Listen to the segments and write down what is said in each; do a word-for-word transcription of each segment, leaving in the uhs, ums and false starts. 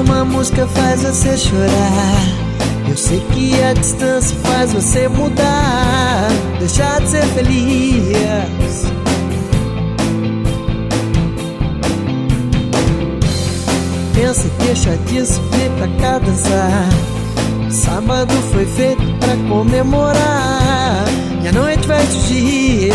uma música faz você chorar. Eu sei que a distância faz você mudar, deixar de ser feliz. Pensa e deixa disso, vem pra cá dançar. Sábado foi feito pra comemorar e a noite vai surgir.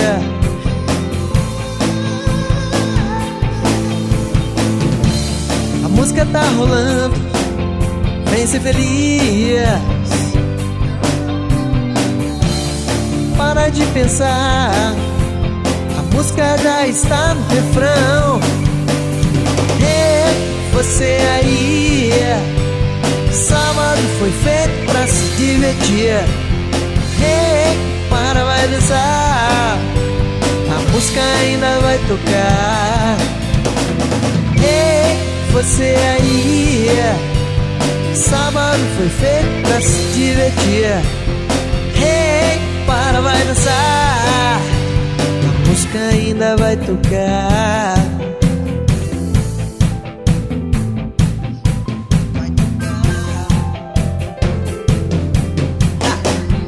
A música tá rolando, vem ser feliz. Para de pensar, a música já está no refrão. Ei, você aí, sábado foi feito pra se divertir. Ei, para, vai dançar, a música ainda vai tocar. Ei, você aí, sábado foi feito pra se divertir. Hey, para, vai dançar, a música ainda vai tocar. Vai tocar. Ah.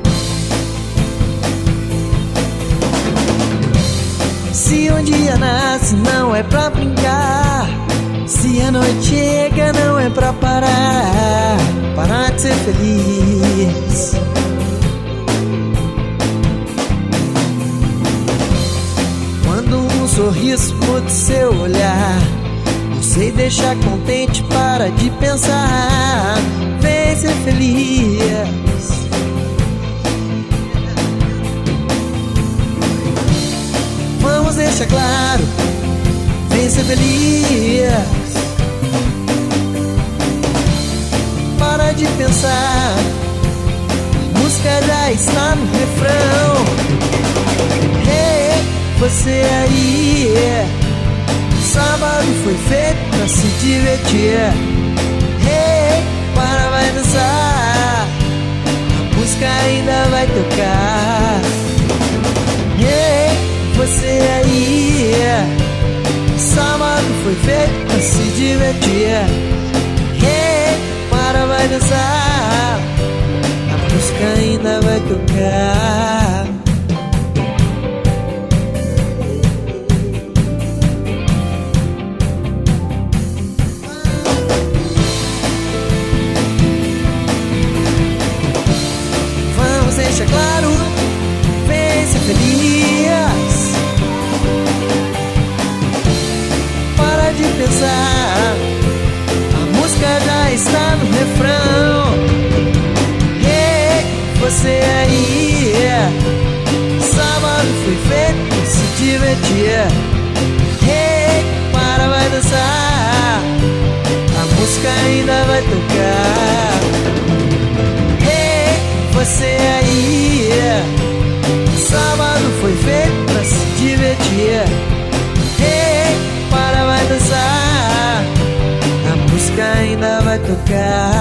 Se um dia nasce, não é pra brincar. Se a noite chega, não é pra parar, parar de ser feliz. Quando um sorriso muda seu olhar, não sei deixar contente, para de pensar, vem ser feliz. Vamos deixar claro, vem ser feliz. Para de pensar, a música já está no refrão. Hey, você aí, sábado foi feito pra se divertir. Hey, para, vai dançar, a música ainda vai tocar. Hey, você aí, sábado foi feito pra se divertir. Hey, para, vai dançar, a música ainda vai tocar. Vamos deixar claro, vem ser feliz. Para de pensar, a música já está no refrão. Hey, você aí, sábado foi feito pra se divertir. Hey, para, vai dançar, a música ainda vai tocar. Hey, você aí, sábado foi feito pra se divertir. Hey, para, vai dançar, a música ainda vai tocar.